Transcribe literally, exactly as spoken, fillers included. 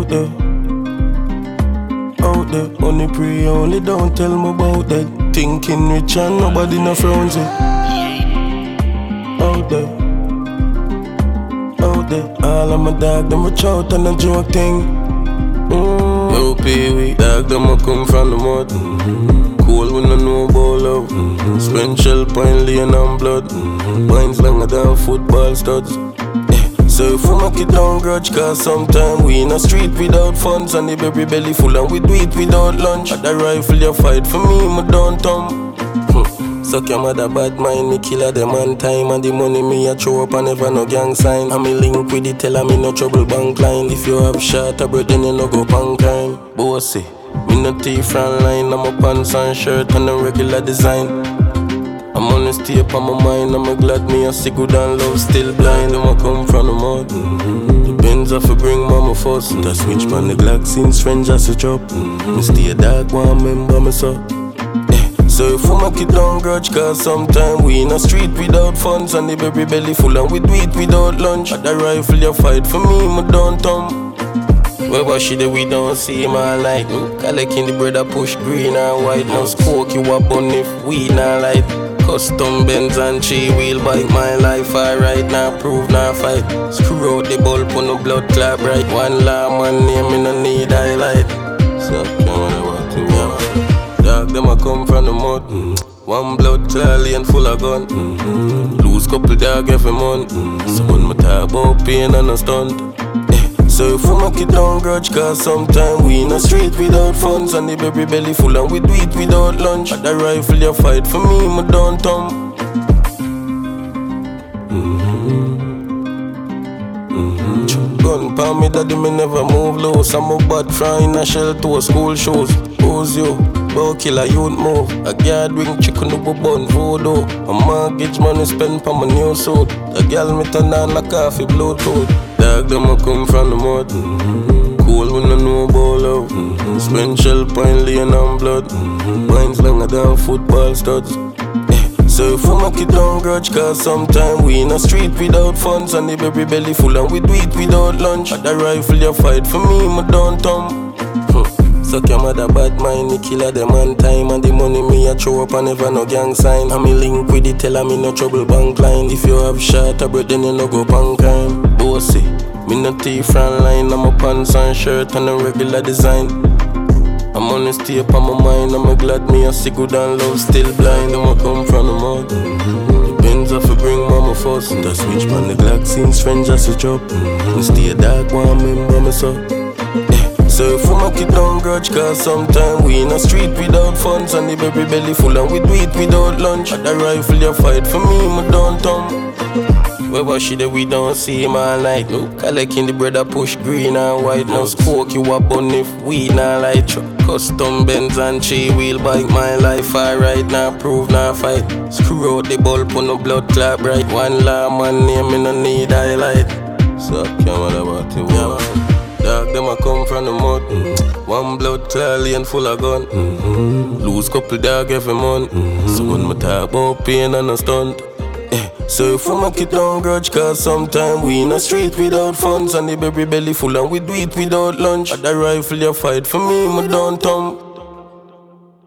out there, out there. Only pray only, don't tell me about that. Thinking rich and nobody no frowns it. Out there, out there. All of my dog, them watch out and a joke thing. Mm. Yo, Pee Wee, dog, them a come from the mud. Mm-hmm. Cool, we no know about love. Mm-hmm. Spend shell, pine, lane and blood. Mm-hmm. Mine's longer than football studs. So if we make it down grudge, cause sometime we in a street without funds, and the baby belly full and we do it without lunch. At the rifle you fight for me, my don't thumb. Suck your mother bad mind, me killer them on time, and the money me a throw up and never no gang sign. And me link with it, tell me no trouble bank line. If you have shot a bread, then you no go punk crime. Bossy, me no thief front line, I'm a pants and shirt and a regular design. I'm on the tape on my mind, I'm glad me a see good and love still blind. I'ma come from the mud. Mm-hmm. The Benz have to bring mama first. The switch man the Glock since strangers switch up. Mm-hmm. Me stay a dog one member me so. Eh. So if we make it down grudge, cause sometime we in a street without funds, and the baby belly full and we do it without lunch. At the rifle you fight for me, my don't thumb. Where was she that we don't see my light? Collecting the bread I push green and white. No smoke you up on if we not light. Custom Benz and three wheel bike, my life alright, now prove, now fight. Screw out the bulb on the blood clot bright. One law man name, me no need highlight. So, dog, them a come from the mud. Mm-hmm. One blood clot lane full of gun. Mm-hmm. Lose couple dog every month. Mm-hmm. So when me talk about pain and a stunt. So if we make it down grudge, cause sometime we in a street without funds, and the baby belly full and we do it without lunch. At the rifle you fight for me, my don't thumb. Mm-hmm. Mm-hmm. Gun palm me daddy, me never move low. Some of bad frying a shell to a school shows. Who's you? Bow killer, you don't move. A guard wing chicken up a bun voodoo. A mortgage money spent for my new suit. A girl me turn on a coffee Bluetooth. Dog them a come from the mud. Mm-hmm. Cool, we no know about love. Mm-hmm. Spend shell, pine, lane and blood. Mm-hmm. Mine's longer than football studs. Eh. So if we make it down grudge, cause sometime we in a street without funds, and the baby belly full and we do it without lunch. At the rifle you fight for me, my don't thumb. Suck your mother bad mind, me killer them on time, and the money me a throw up and never no gang sign. And me link with it, tell me no trouble bank line. If you have shot a bread, then you no go punk crime. Bossy, me no thief front line, I'm a pants and shirt and a regular design. I'm on the tape on my mind, I'm glad me a see good and love still blind. I'ma come from the mud. Mm-hmm. The Benz have to bring mama first. The switch man the Glock since strangers switch up. Mm-hmm. Me stay a dog one member me so. So if we make it down grudge, cause sometime we in a street without funds, and the baby belly full and we do it without lunch. At the rifle you fight for me, my don't thumb. Where was she that we don't see my light? Collecting the bread I push green and white. No smoke you up on if we not light. Custom Benz and three wheel bike, my life alright, now prove, now fight. Screw out the bulb on the blood clot bright. One law man name, me no need highlight. So come on about it, yeah. Dog, them a come from the mud. Mm-hmm. One blood clot lane full of gun. Mm-hmm. Lose couple dog every month. Mm-hmm. So when me talk about pain and a stunt. Eh. So if we make it down grudge, cause sometime we in a street without funds, and the baby belly full and we do it without lunch. At the rifle you fight for me, my don't thumb.